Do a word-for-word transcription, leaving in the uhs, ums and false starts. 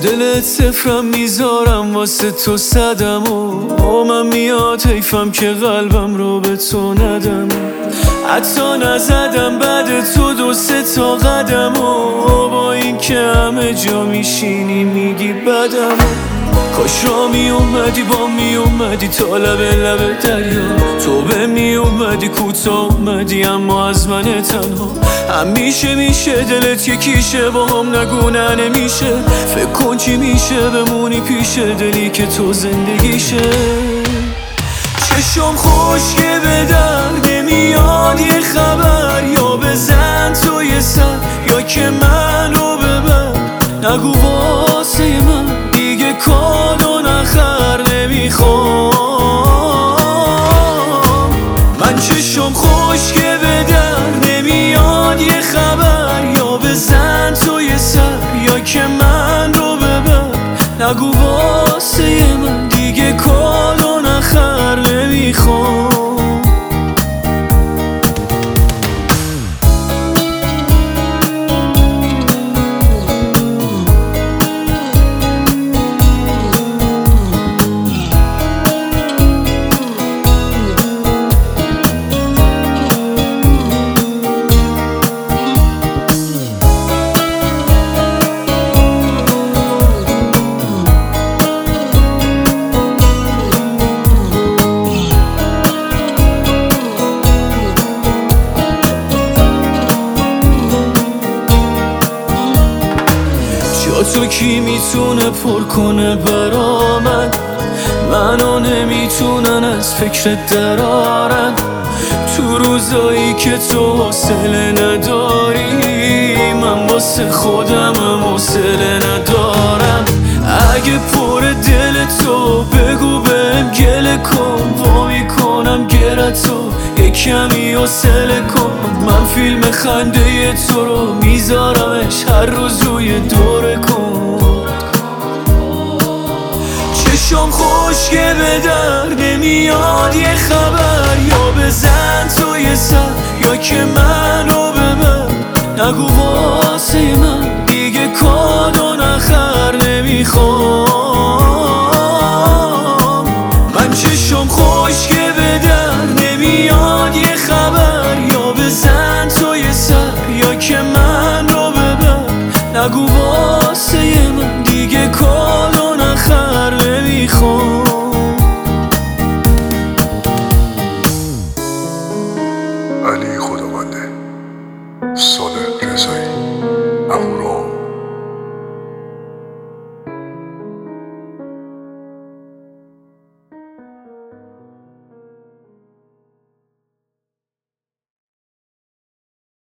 دلت صفرم میذارم واسه تو صدم و من میاد حیفم که قلبم رو به تو ندم. حتی نزدم بعد تو دو سه تا قدم و با این که همه جا میشینی میگی بدم. کاش را می اومدی با می اومدی تا لب لب دریا، تو به می اومدی کوتا اومدی اما از من تنها. همیشه میشه دلت یکیشه با هم نگو نه نمیشه، فکر کن چی میشه بمونی پیش دلی که تو زندگیشه. چشم خشکه به در نمیاد یه خبر، یا بزن تو یه سر یا که من رو ببر. نگو واسه من دیگه کادو نخر نمیخوام. من چشم خشکه به در نمیاد یه خبر، یا بزن تو یه سر یا که من رو ببر. نگو واسه من دیگه کادو نخر نمیخوام. تو کی میتونه پر کنه برا من؟ منو نمیتونن از فکرت درارن. تو روزایی که تو حوصله نداری من واسه خودم حوصله ندارم. اگه پر دل تو بگو بهم گله کن، وا میکنم گرتو یه کمی حوصله کن. من فیلم خنده تو رو میذارمش هر روز روی دوره کن. چشم خشکه به در نمیاد یه خبر، یا بزن تو یه سر یا که من رو ببر. نگو واسه من دیگه کادو نخر نمیخوام. من چشم خشکه به در نمیاد یه خبر، یا بزن تو یه سر یا که من رو ببر. نگو